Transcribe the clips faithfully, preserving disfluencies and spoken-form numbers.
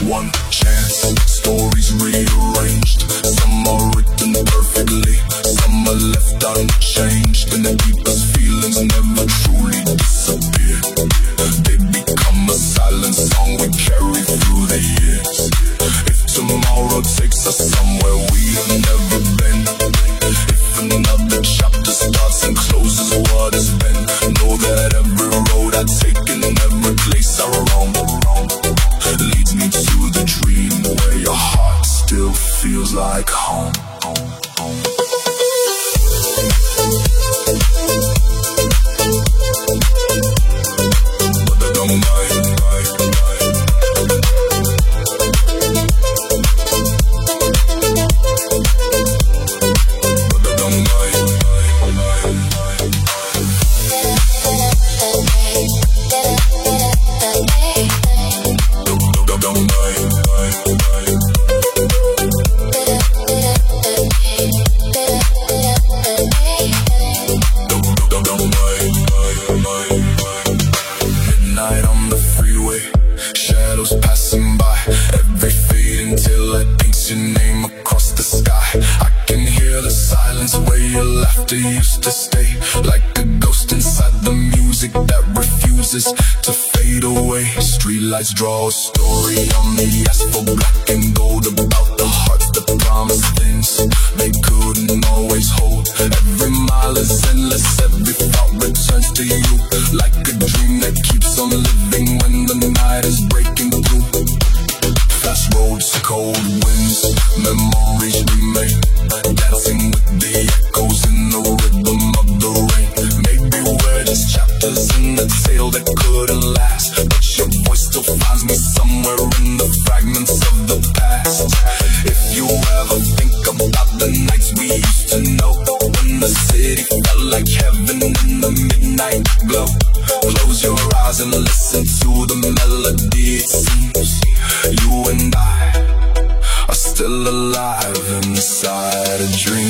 one chance. Stories rearranged, some are written perfectly, some are left unchanged, and the deepest feelings never truly disappear. They become a silent song we carry through the years. If tomorrow takes us somewhere we have never been, if another chapter starts and closes what has been, know that every road I take and every place I roam leads me to the dream where your heart still feels like home. Home, home. But I don't mind, mind, mind. But I don't mind, mind, mind, mind. Don't, don't, don't mind, mind, mind. Don't, don't, don't mind, mind, mind, mind. Midnight on the freeway, shadows passing by, every fading till I think your name across the sky. I can hear the silence where your laughter used to stay, like a ghost inside the music that refuses to fade away. Streetlights draw a story on the asphalt, black and gold, about the hearts that promised things they couldn't always hold. Every mile is endless, every thought returns to you, like a dream that keeps on living when the night is breaking through. Fast roads, cold winds, memories remain, dancing with the echoes in the rhythm of the rain. Maybe we're just chapters in the tale that couldn't last, but your voice still finds me somewhere in the fragments of the past. If you ever think about the nights we used to know, when the city felt like heaven in the midnight glow, close your eyes and listen to the melody. It seems you and I are still alive inside a dream.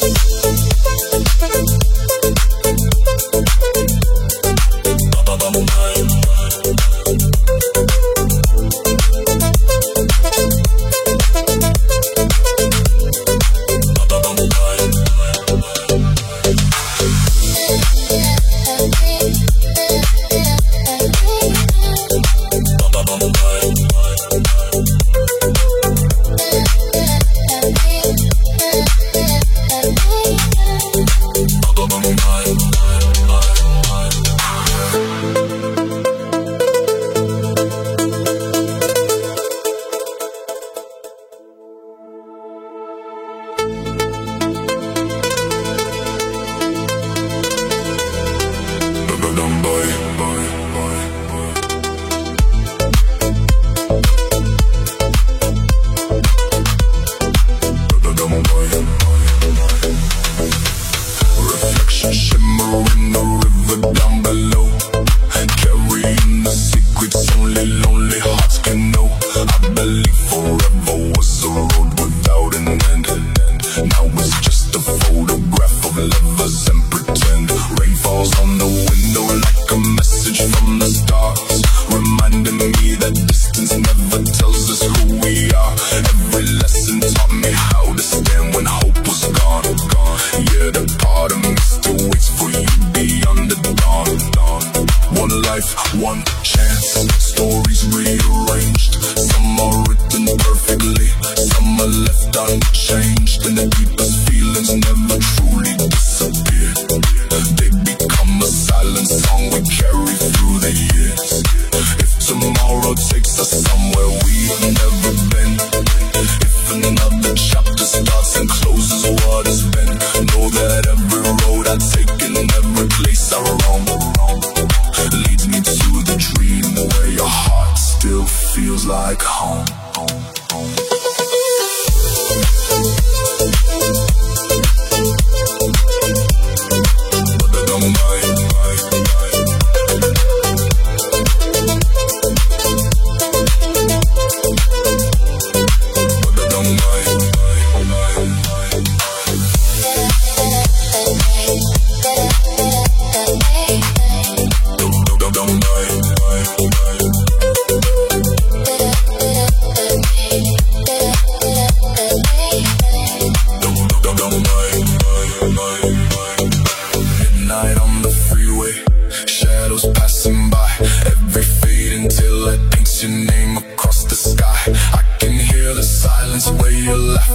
One chance, stories rearranged, some are written perfectly, some are left unchanged, and the deepest feelings never truly disappear. They become a silent song we carry through the years. If tomorrow takes us somewhere we have never been, if another chapter starts and closes what has been, know that every road I take and every place I roam leads me to the truth.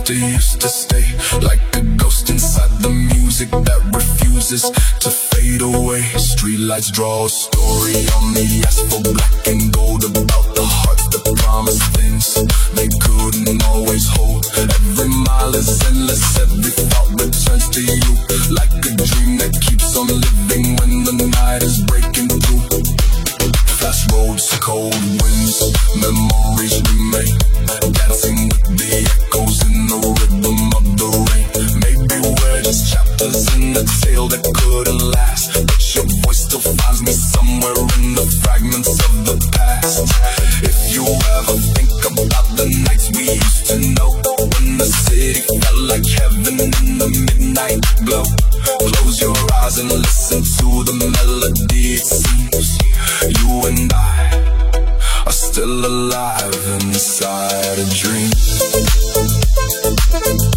laughter used to stay, like a ghost inside the music that refuses to fade away. Streetlights draw a story on the asphalt, black and gold, about the hearts that promised things they couldn't always hold. Every mile is endless, every thought returns to you, like a dream that keeps on living when the night is breaking through. Fast roads, cold winds, memories remain, dancing with the echoes in the rhythm of the rain. Maybe we're just chapters in a tale that couldn't last, but your voice still finds me somewhere in the fragments of the past. If you ever think about the nights we used to know, when the city felt like heaven in the midnight glow, close your eyes and listen to the melody. It seems you and I are still alive inside a dream.